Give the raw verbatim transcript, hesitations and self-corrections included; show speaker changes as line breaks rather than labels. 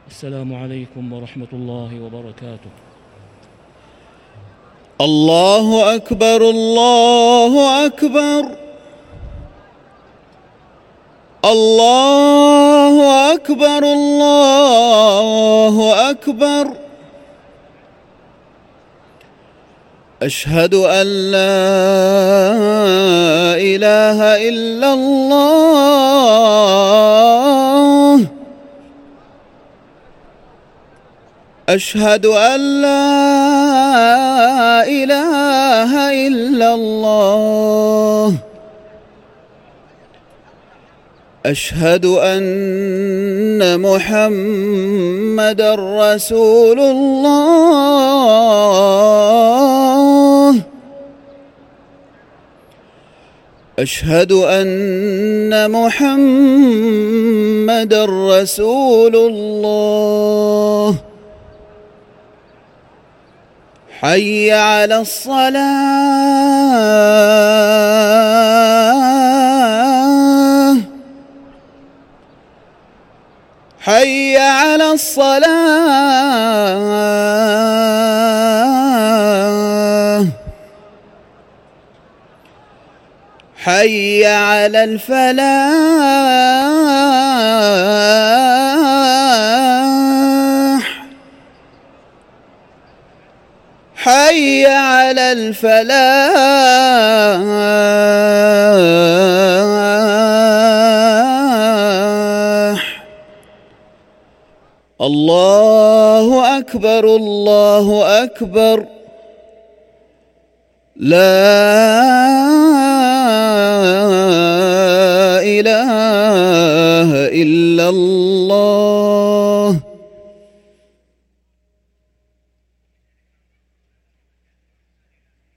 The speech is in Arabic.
السلام عليكم ورحمة الله وبركاته.
الله أكبر الله أكبر الله أكبر الله أكبر. أشهد أن لا إله إلا الله. أشهد أن لا إله إلا الله. أشهد أن محمدًا رسول الله. أشهد أن محمدًا رسول الله. حي على الصلاة. حي على الصلاة. حي على الفلاح. حي على الفلاح. الله أكبر الله أكبر. لا إله إلا الله.